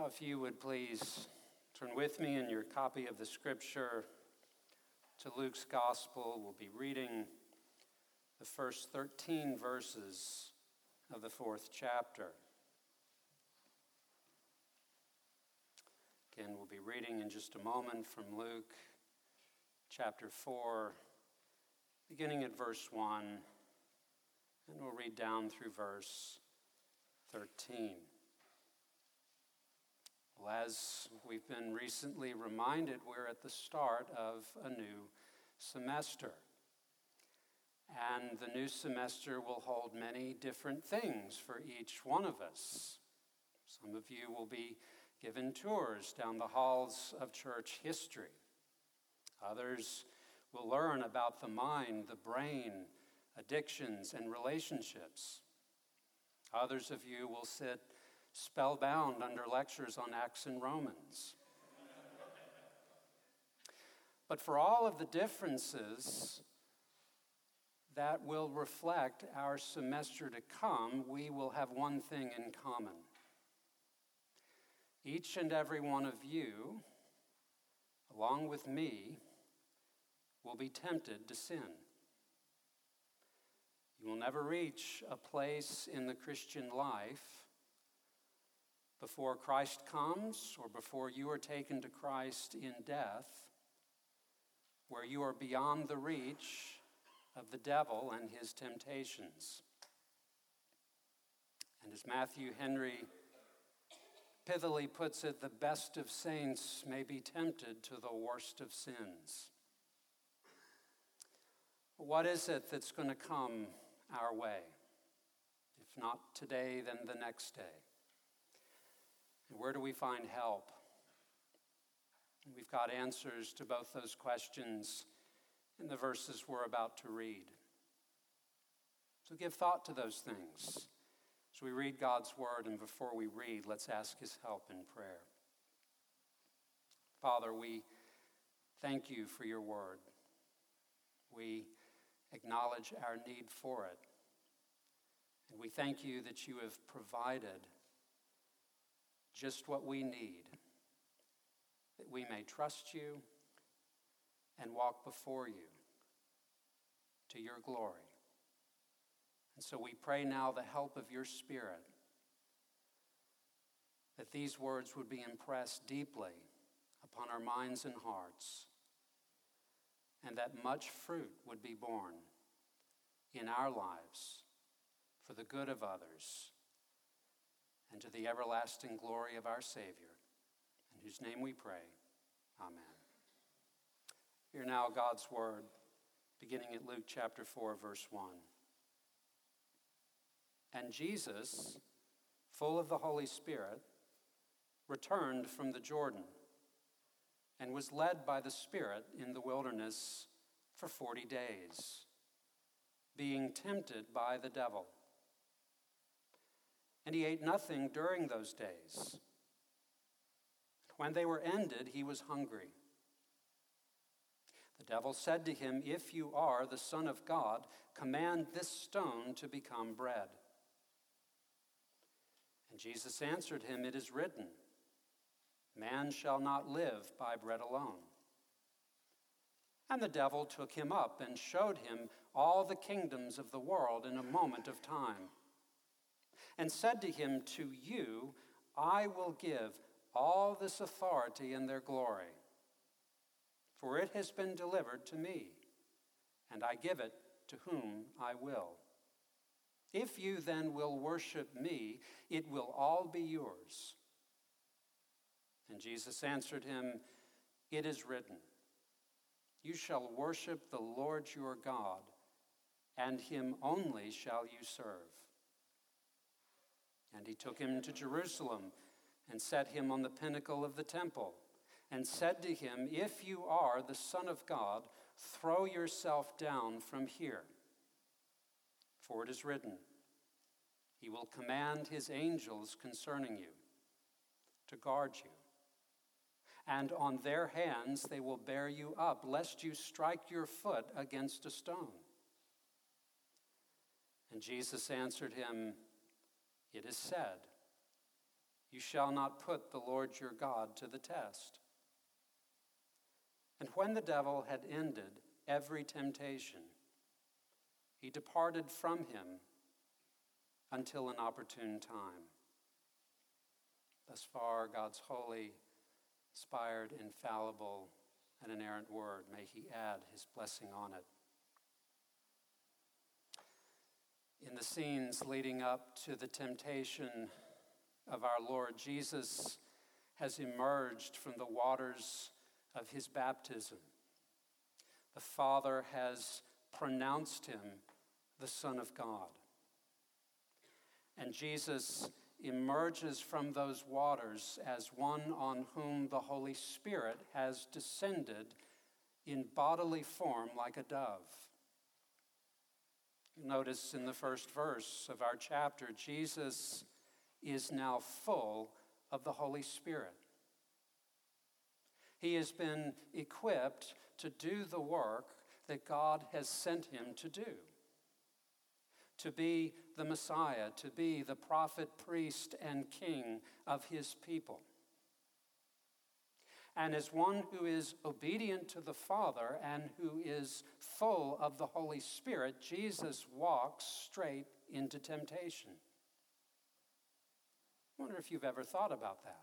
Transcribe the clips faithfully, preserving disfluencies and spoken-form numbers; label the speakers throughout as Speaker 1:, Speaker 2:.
Speaker 1: Now, if you would please turn with me in your copy of the scripture to Luke's Gospel. We'll be reading the first thirteen verses of the fourth chapter. Again, we'll be reading in just a moment from Luke chapter four, beginning at verse one, and we'll read down through verse thirteen. Well, as we've been recently reminded, we're at the start of a new semester. And the new semester will hold many different things for each one of us. Some of you will be given tours down the halls of church history. Others will learn about the mind, the brain, addictions, and relationships. Others of you will sit spellbound under lectures on Acts and Romans. But for all of the differences that will reflect our semester to come, we will have one thing in common. Each and every one of you, along with me, will be tempted to sin. You will never reach a place in the Christian life before Christ comes or before you are taken to Christ in death, where you are beyond the reach of the devil and his temptations. And as Matthew Henry pithily puts it, the best of saints may be tempted to the worst of sins. What is it that's going to come our way? If not today, then the next day. And where do we find help? And we've got answers to both those questions in the verses we're about to read. So give thought to those things as we read God's word, and before we read, let's ask his help in prayer. Father, we thank you for your word. We acknowledge our need for it. And we thank you that you have provided just what we need, that we may trust you and walk before you to your glory. And so we pray now the help of your Spirit, that these words would be impressed deeply upon our minds and hearts, and that much fruit would be born in our lives for the good of others and to the everlasting glory of our Savior, in whose name we pray. Amen. Hear now God's word, beginning at Luke chapter four, verse one. And Jesus, full of the Holy Spirit, returned from the Jordan and was led by the Spirit in the wilderness for forty days, being tempted by the devil. And he ate nothing during those days. When they were ended, he was hungry. The devil said to him, "If you are the Son of God, command this stone to become bread." And Jesus answered him, "It is written, 'Man shall not live by bread alone.'" And the devil took him up and showed him all the kingdoms of the world in a moment of time, and said to him, "To you I will give all this authority and their glory, for it has been delivered to me, and I give it to whom I will. If you then will worship me, it will all be yours." And Jesus answered him, "It is written, 'You shall worship the Lord your God, and him only shall you serve.' And he took him to Jerusalem and set him on the pinnacle of the temple, and said to him, 'If you are the Son of God, throw yourself down from here. For it is written, he will command his angels concerning you to guard you. And on their hands they will bear you up, lest you strike your foot against a stone.' And Jesus answered him, 'It is said, You shall not put the Lord your God to the test. And when the devil had ended every temptation, he departed from him until an opportune time. Thus far, God's holy, inspired, infallible, and inerrant word. May he add his blessing on it. In the scenes leading up to the temptation of our Lord, Jesus has emerged from the waters of his baptism. The Father has pronounced him the Son of God. And Jesus emerges from those waters as one on whom the Holy Spirit has descended in bodily form like a dove. You notice in the first verse of our chapter, Jesus is now full of the Holy Spirit. He has been equipped to do the work that God has sent him to do. To be the Messiah, to be the prophet, priest, and king of his people. And as one who is obedient to the Father and who is full of the Holy Spirit, Jesus walks straight into temptation. I wonder if you've ever thought about that.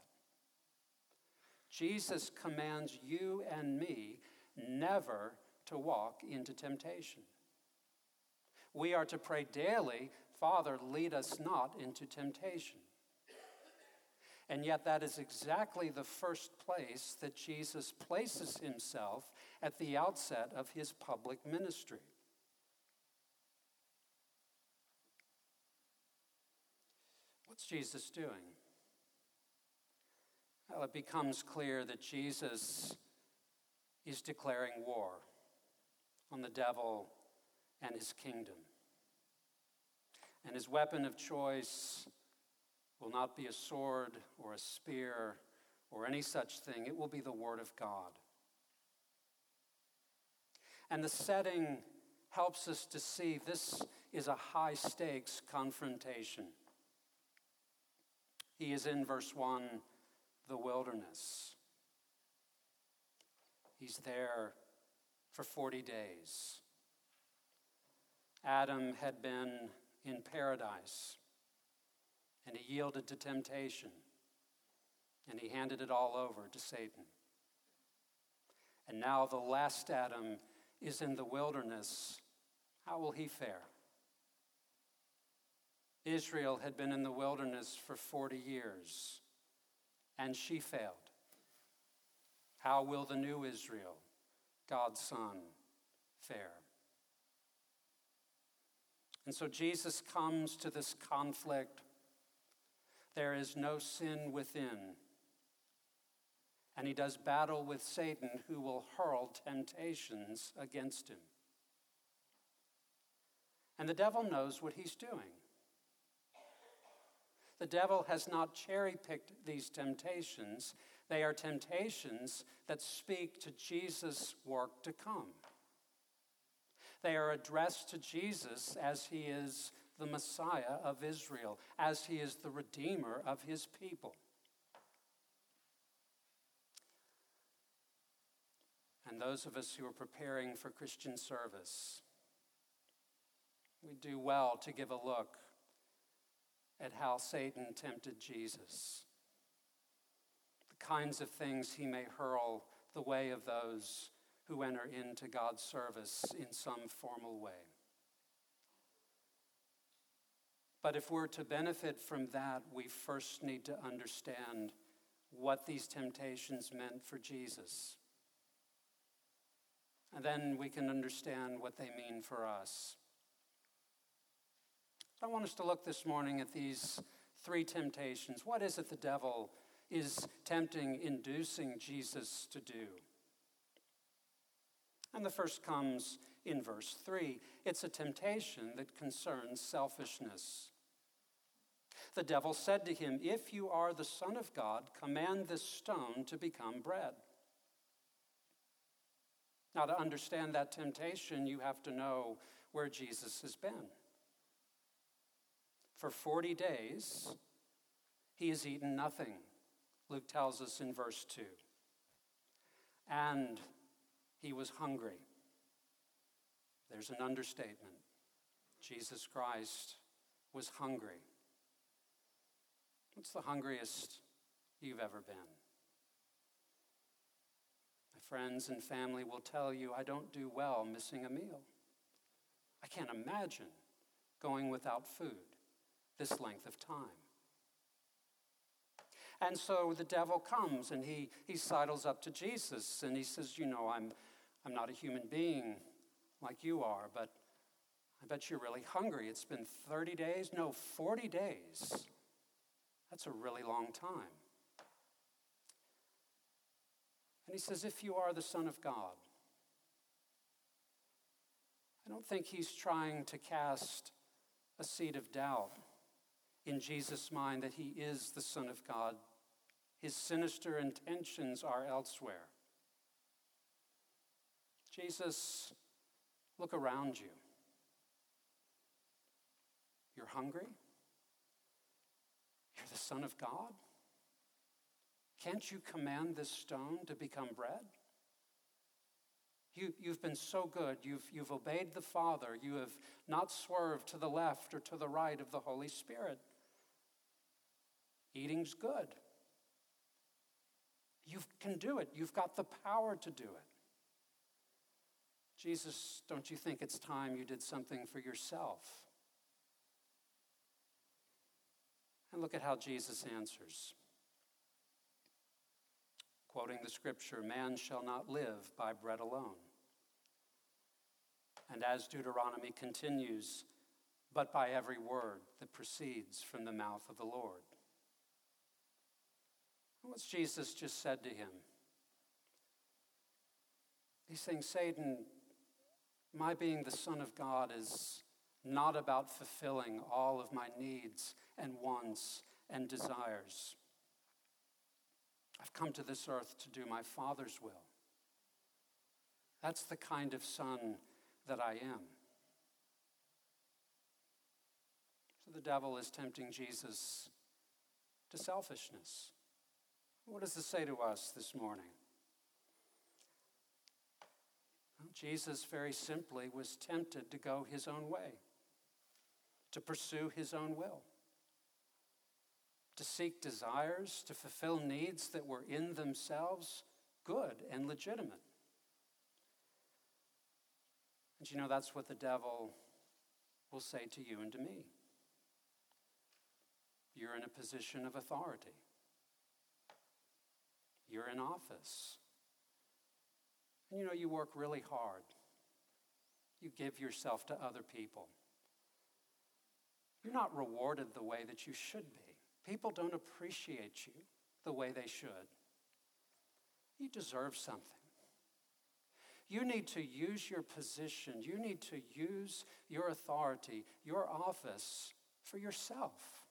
Speaker 1: Jesus commands you and me never to walk into temptation. We are to pray daily, Father, lead us not into temptation. And yet that is exactly the first place that Jesus places himself at the outset of his public ministry. What's Jesus doing? Well, it becomes clear that Jesus is declaring war on the devil and his kingdom. And his weapon of choice will not be a sword or a spear or any such thing. It will be the Word of God. And the setting helps us to see this is a high-stakes confrontation. He is in verse one, the wilderness. He's there for forty days. Adam had been in paradise, and he yielded to temptation, and he handed it all over to Satan. And now the last Adam is in the wilderness. How will he fare? Israel had been in the wilderness for forty years, and she failed. How will the new Israel, God's Son, fare? And so Jesus comes to this conflict. There is no sin within. And he does battle with Satan, who will hurl temptations against him. And the devil knows what he's doing. The devil has not cherry-picked these temptations. They are temptations that speak to Jesus' work to come. They are addressed to Jesus as he is the Messiah of Israel, as he is the Redeemer of his people. And those of us who are preparing for Christian service, we do well to give a look at how Satan tempted Jesus. The kinds of things he may hurl the way of those who enter into God's service in some formal way. But if we're to benefit from that, we first need to understand what these temptations meant for Jesus. And then we can understand what they mean for us. I want us to look this morning at these three temptations. What is it the devil is tempting, inducing Jesus to do? And the first comes in verse three. It's a temptation that concerns selfishness. The devil said to him, "If you are the Son of God, command this stone to become bread." Now, to understand that temptation, you have to know where Jesus has been. For forty days, He has eaten nothing, Luke tells us in verse two. And he was hungry. There's an understatement. Jesus Christ was hungry. What's the hungriest you've ever been? My friends and family will tell you I don't do well missing a meal. I can't imagine going without food this length of time. And so the devil comes and he, he sidles up to Jesus and he says, you know, I'm, I'm not a human being like you are, but I bet you're really hungry. It's been thirty days, no, forty days. That's a really long time. And he says, if you are the Son of God. I don't think he's trying to cast a seed of doubt in Jesus' mind that he is the Son of God. His sinister intentions are elsewhere. Jesus, look around you. You're hungry? You're the Son of God? Can't you command this stone to become bread? You, you've been so good. You've, you've obeyed the Father. You have not swerved to the left or to the right of the Holy Spirit. Eating's good. You can do it. You've got the power to do it. Jesus, don't you think it's time you did something for yourself? And look at how Jesus answers. Quoting the scripture, man shall not live by bread alone. And as Deuteronomy continues, but by every word that proceeds from the mouth of the Lord. What's Jesus just said to him? He's saying, Satan, my being the Son of God is not about fulfilling all of my needs and wants and desires. I've come to this earth to do my Father's will. That's the kind of son that I am. So the devil is tempting Jesus to selfishness. What does this say to us this morning? Well, Jesus very simply was tempted to go his own way, to pursue his own will, to seek desires, to fulfill needs that were in themselves good and legitimate. And you know, that's what the devil will say to you and to me. You're in a position of authority. You're in office. And you know, you work really hard. You give yourself to other people. You're not rewarded the way that you should be. People don't appreciate you the way they should. You deserve something. You need to use your position. You need to use your authority, your office for yourself.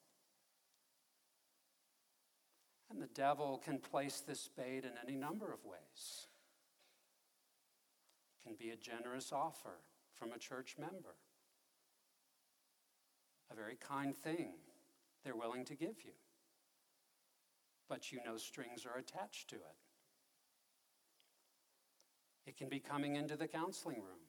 Speaker 1: And the devil can place this bait in any number of ways. It can be a generous offer from a church member. A very kind thing they're willing to give you. But you know strings are attached to it. It can be coming into the counseling room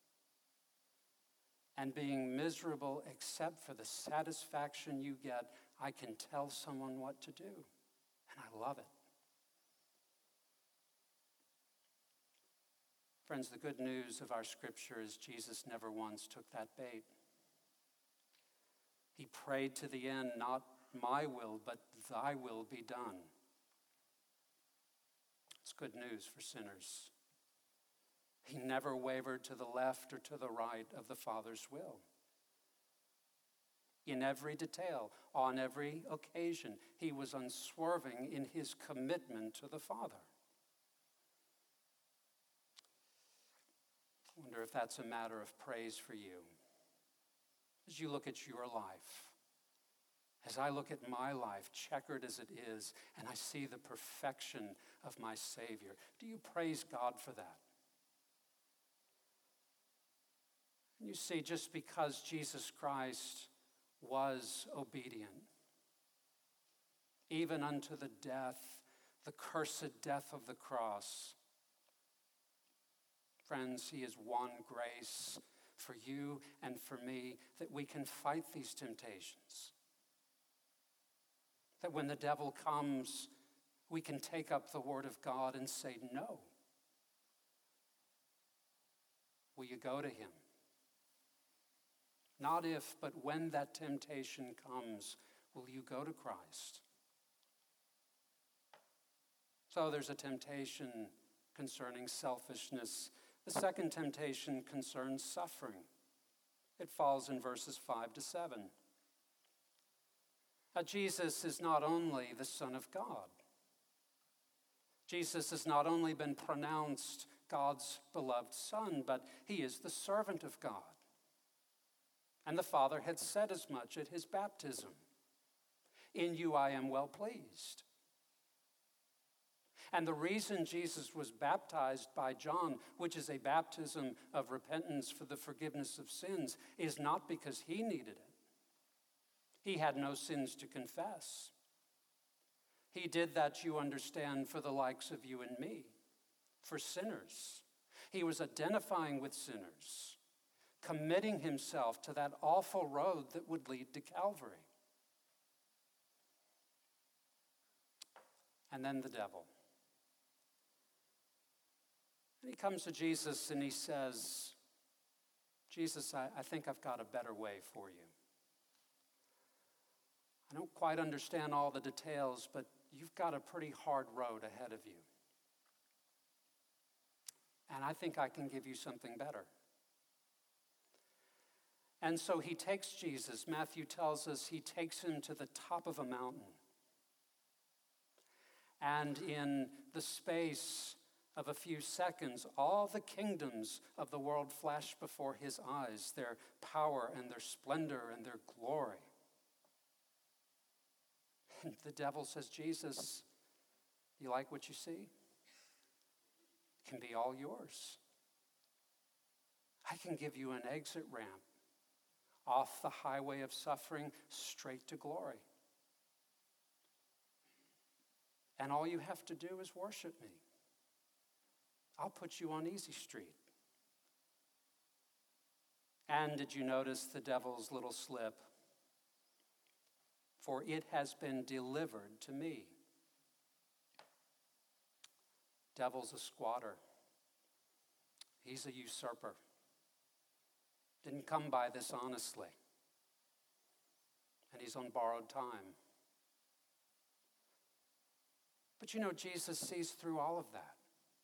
Speaker 1: and being miserable except for the satisfaction you get. I can tell someone what to do, and I love it. Friends, the good news of our scripture is Jesus never once took that bait. He prayed to the end, not my will, but thy will be done. It's good news for sinners. He never wavered to the left or to the right of the Father's will. In every detail, on every occasion, he was unswerving in his commitment to the Father. I wonder if that's a matter of praise for you. As you look at your life, as I look at my life, checkered as it is, and I see the perfection of my Savior, do you praise God for that? And you see, just because Jesus Christ was obedient, even unto the death, the cursed death of the cross. Friends, he has won grace for you and for me that we can fight these temptations. That when the devil comes, we can take up the word of God and say no. Will you go to him? Not if, but when that temptation comes, will you go to Christ? So there's a temptation concerning selfishness. The second temptation concerns suffering. It falls in verses five to seven. Now, Jesus is not only the Son of God. Jesus has not only been pronounced God's beloved Son, but he is the servant of God. And the Father had said as much at his baptism. In you I am well pleased. And the reason Jesus was baptized by John, which is a baptism of repentance for the forgiveness of sins, is not because he needed it. He had no sins to confess. He did that, you understand, for the likes of you and me, for sinners. He was identifying with sinners, committing himself to that awful road that would lead to Calvary. And then the devil. And he comes to Jesus and he says, Jesus, I, I think I've got a better way for you. I don't quite understand all the details, but you've got a pretty hard road ahead of you. And I think I can give you something better. And so he takes Jesus. Matthew tells us he takes him to the top of a mountain. And in the space of a few seconds, all the kingdoms of the world flash before his eyes, their power and their splendor and their glory. And the devil says, Jesus, you like what you see? It can be all yours. I can give you an exit ramp off the highway of suffering straight to glory. And all you have to do is worship me. I'll put you on Easy Street. And did you notice the devil's little slip? For it has been delivered to me. Devil's a squatter. He's a usurper. Didn't come by this honestly. And he's on borrowed time. But you know, Jesus sees through all of that.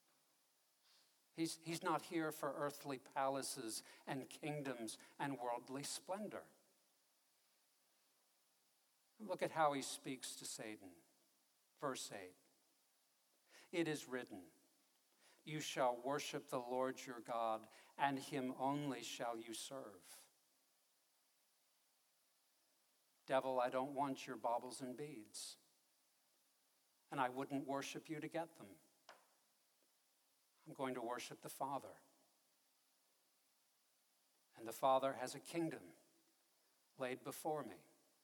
Speaker 1: He's, he's not here for earthly palaces and kingdoms and worldly splendor. Look at how he speaks to Satan. Verse eight. It is written, you shall worship the Lord your God, and him only shall you serve. Devil, I don't want your baubles and beads, and I wouldn't worship you to get them. I'm going to worship the Father. And the Father has a kingdom laid before me.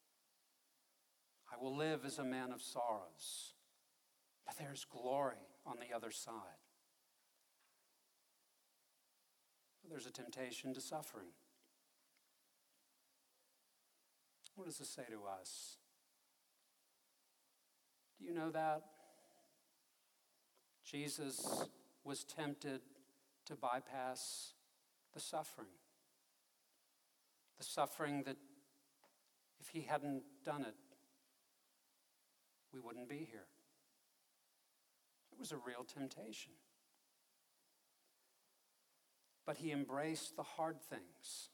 Speaker 1: I will live as a man of sorrows, but there's glory on the other side. There's a temptation to suffering. What does this say to us? Do you know that? Jesus was tempted to bypass the suffering. The suffering that if he hadn't done it, we wouldn't be here. It was a real temptation. But he embraced the hard things.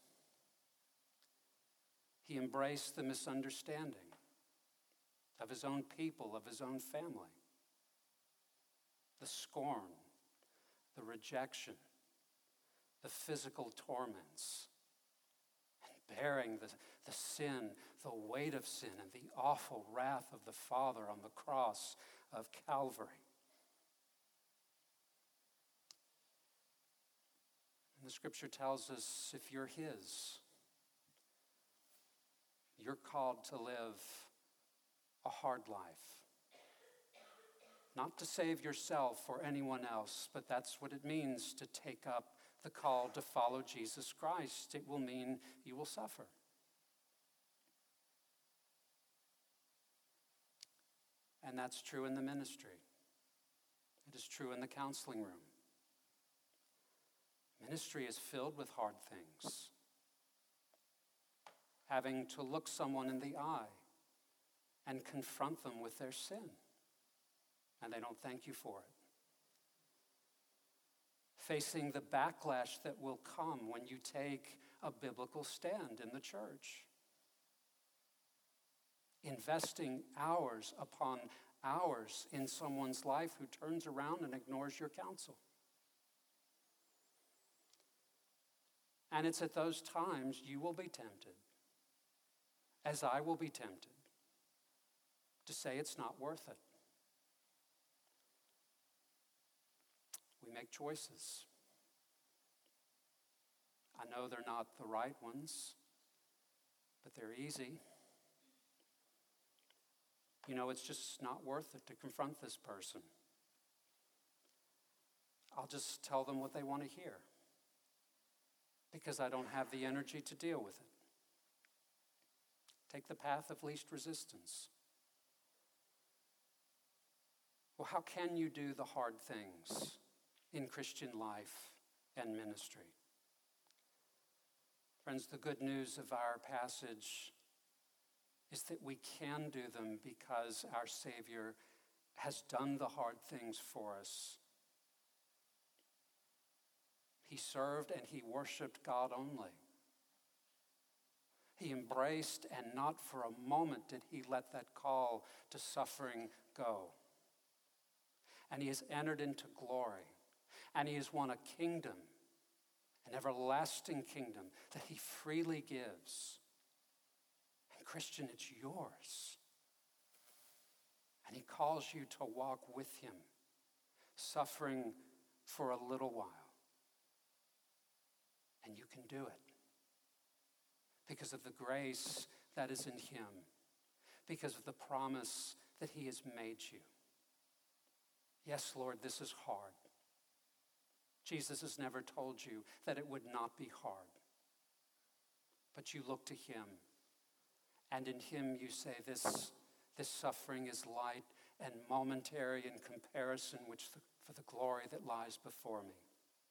Speaker 1: He embraced the misunderstanding of his own people, of his own family, the scorn, the rejection, the physical torments, and bearing the, the sin, the weight of sin, and the awful wrath of the Father on the cross of Calvary. And the scripture tells us if you're his, you're called to live a hard life. not to save yourself or anyone else, but that's what it means to take up the call to follow Jesus Christ. It will mean you will suffer. And that's true in the ministry. It is true in the counseling room. Ministry is filled with hard things. Having to look someone in the eye and confront them with their sin, and they don't thank you for it. Facing the backlash that will come when you take a biblical stand in the church. Investing hours upon hours in someone's life who turns around and ignores your counsel. And it's at those times you will be tempted, as I will be tempted, to say it's not worth it. We make choices. I know they're not the right ones, but they're easy. You know, it's just not worth it to confront this person. I'll just tell them what they want to hear, because I don't have the energy to deal with it. Take the path of least resistance. Well, how can you do the hard things in Christian life and ministry? Friends, the good news of our passage is that we can do them because our Savior has done the hard things for us. He served and he worshiped God only. He embraced, and not for a moment did he let that call to suffering go. And he has entered into glory. And he has won a kingdom, an everlasting kingdom that he freely gives. And Christian, it's yours. And he calls you to walk with him, suffering for a little while. And you can do it because of the grace that is in him, because of the promise that he has made you. Yes, Lord, this is hard. Jesus has never told you that it would not be hard. But you look to him, and in him you say, this, this suffering is light and momentary in comparison which the, for the glory that lies before me.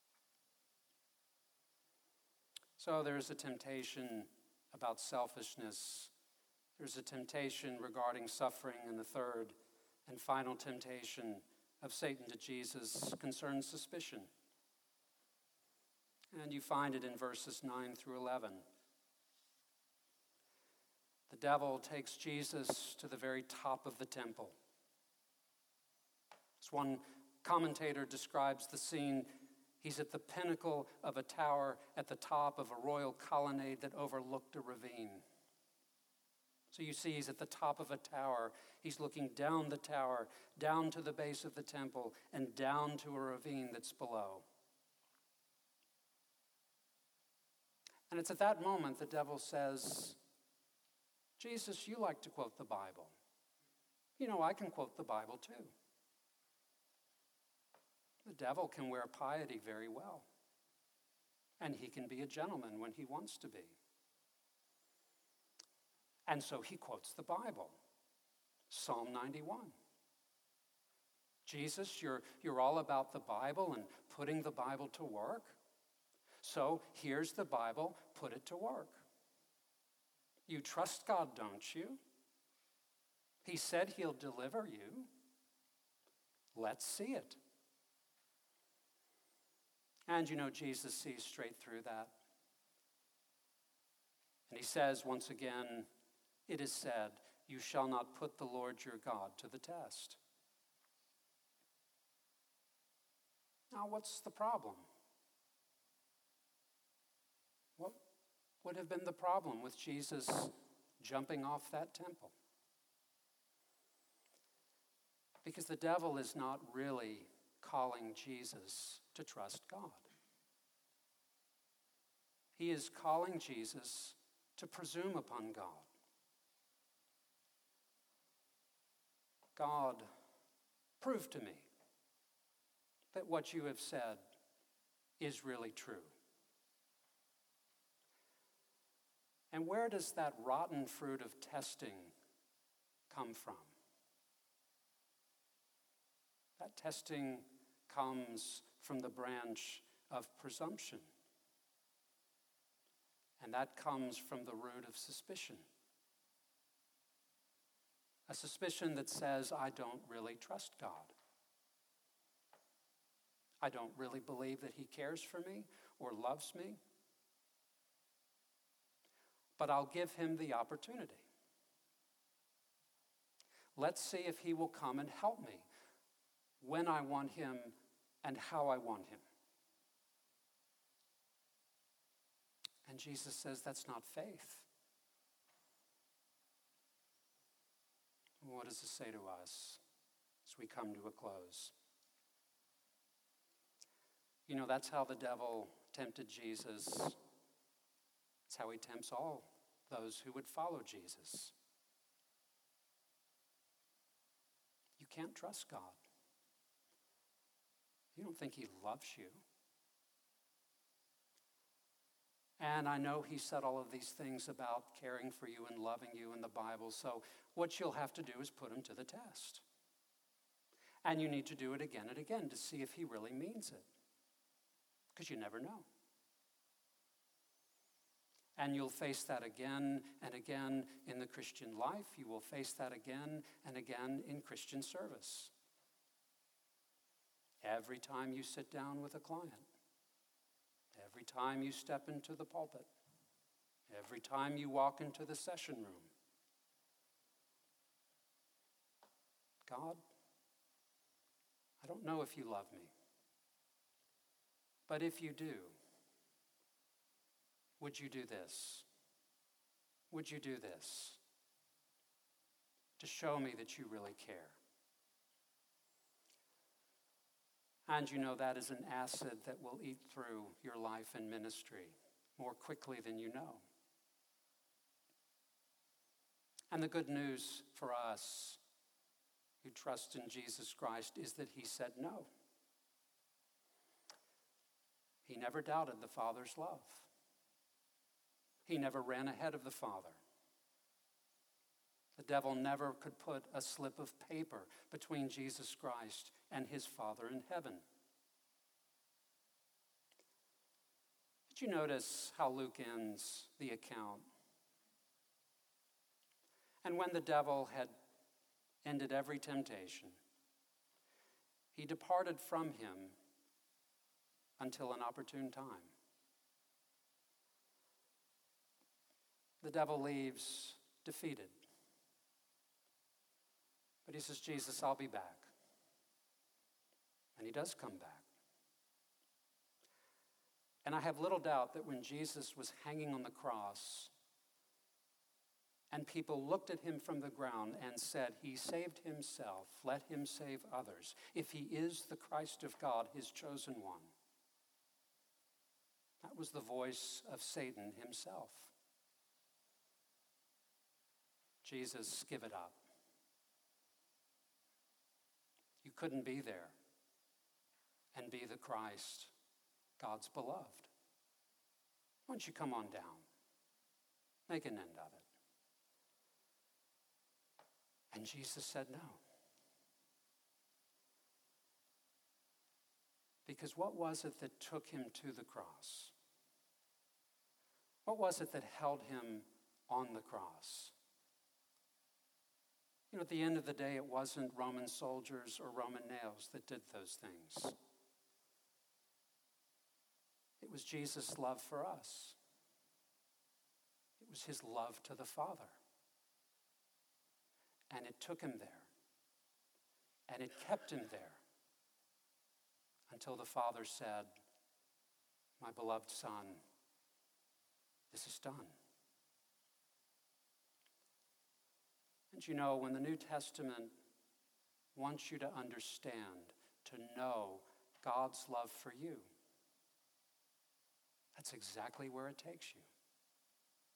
Speaker 1: So there's a temptation about selfishness. There's a temptation regarding suffering, and the third and final temptation of Satan to Jesus concerns suspicion. And you find it in verses nine through eleven. The devil takes Jesus to the very top of the temple. As one commentator describes the scene, he's at the pinnacle of a tower at the top of a royal colonnade that overlooked a ravine. So you see, he's at the top of a tower. He's looking down the tower, down to the base of the temple, and down to a ravine that's below. And it's at that moment the devil says, Jesus, you like to quote the Bible. You know, I can quote the Bible too. The devil can wear piety very well. And he can be a gentleman when he wants to be. And so he quotes the Bible. Psalm ninety-one. Jesus, you're, you're all about the Bible and putting the Bible to work. So here's the Bible, put it to work. You trust God, don't you? He said he'll deliver you. Let's see it. And you know, Jesus sees straight through that. And he says once again, it is said, you shall not put the Lord your God to the test. Now, what's the problem? What would have been the problem with Jesus jumping off that temple? Because the devil is not really calling Jesus to trust God. He is calling Jesus to presume upon God. God Prove to me that what you have said is really true. And where does that rotten fruit of testing come from? That testing comes from the branch of presumption. And that comes from the root of suspicion. A suspicion that says, I don't really trust God. I don't really believe that he cares for me or loves me. But I'll give him the opportunity. Let's see if he will come and help me when I want him and how I want him. And Jesus says that's not faith. What does this say to us as we come to a close? You know, that's how the devil tempted Jesus. It's how he tempts all those who would follow Jesus. You can't trust God. You don't think he loves you. And I know he said all of these things about caring for you and loving you in the Bible, so what you'll have to do is put him to the test. And you need to do it again and again to see if he really means it. Because you never know. And you'll face that again and again in the Christian life. You will face that again and again in Christian service. Every time you sit down with a client. Every time you step into the pulpit. Every time you walk into the session room. God, I don't know if you love me. But if you do, would you do this? Would you do this? To show me that you really care. And you know that is an acid that will eat through your life and ministry more quickly than you know. And the good news for us who trust in Jesus Christ is that he said no. He never doubted the Father's love. He never ran ahead of the Father. The devil never could put a slip of paper between Jesus Christ and his Father in heaven. Did you notice how Luke ends the account? And when the devil had ended every temptation, he departed from him until an opportune time. The devil leaves defeated. But he says, Jesus, I'll be back. And he does come back. And I have little doubt that when Jesus was hanging on the cross and people looked at him from the ground and said, he saved himself, let him save others. If he is the Christ of God, his chosen one. That was the voice of Satan himself. Jesus, give it up. You couldn't be there and be the Christ, God's beloved. Why don't you come on down? Make an end of it. And Jesus said no. Because what was it that took him to the cross? What was it that held him on the cross? You know, at the end of the day, it wasn't Roman soldiers or Roman nails that did those things. It was Jesus' love for us. It was his love to the Father. And it took him there. And it kept him there. Until the Father said, my beloved Son, this is done. And you know, when the New Testament wants you to understand, to know God's love for you, that's exactly where it takes you.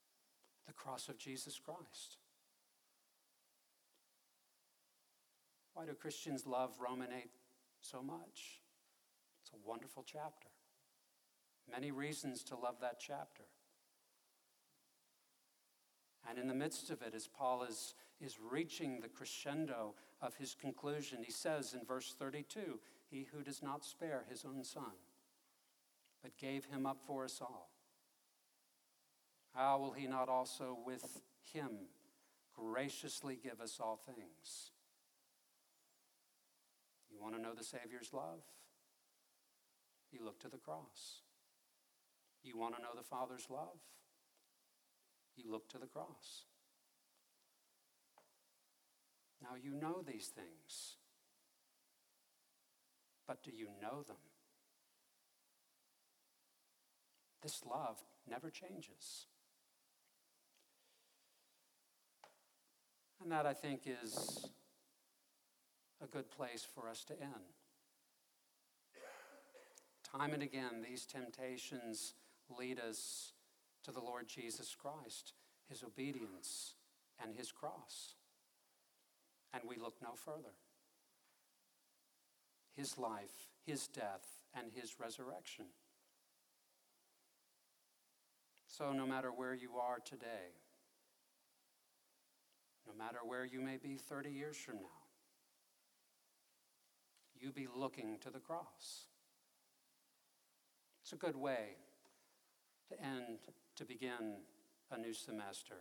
Speaker 1: The cross of Jesus Christ. Why do Christians love Romans eight so much? It's a wonderful chapter. Many reasons to love that chapter. And in the midst of it, as Paul is, is reaching the crescendo of his conclusion, he says in verse thirty-two, he who does not spare his own son, but gave him up for us all, how will he not also with him graciously give us all things? You want to know the Savior's love? You look to the cross. You want to know the Father's love? You look to the cross. Now you know these things, but do you know them? This love never changes. And that, I think, is a good place for us to end. Time and again, these temptations lead us to the Lord Jesus Christ, his obedience, and his cross. And we look no further. His life, his death, and his resurrection. So no matter where you are today, no matter where you may be thirty years from now, you be looking to the cross. It's a good way to end, to begin a new semester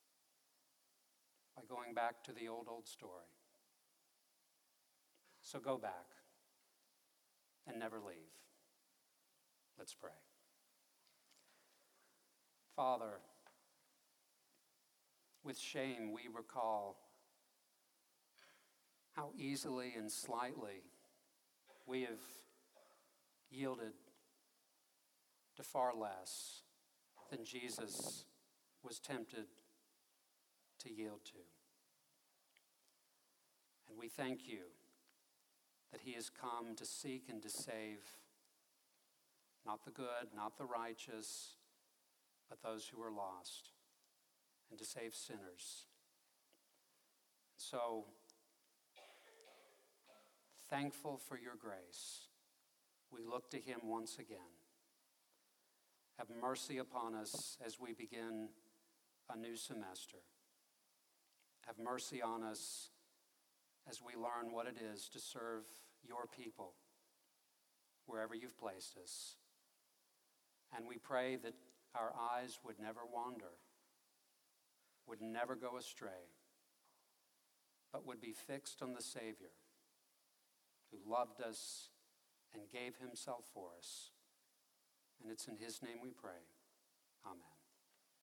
Speaker 1: by going back to the old, old story. So go back and never leave. Let's pray. Father, with shame we recall how easily and slightly we have yielded to far less than Jesus was tempted to yield to. And we thank you that he has come to seek and to save not the good, not the righteous, but those who are lost, and to save sinners. So, thankful for your grace, we look to him once again. Have mercy upon us as we begin a new semester. Have mercy on us as we learn what it is to serve your people wherever you've placed us. And we pray that our eyes would never wander, would never go astray, but would be fixed on the Savior who loved us and gave himself for us. And it's in his name we pray. Amen.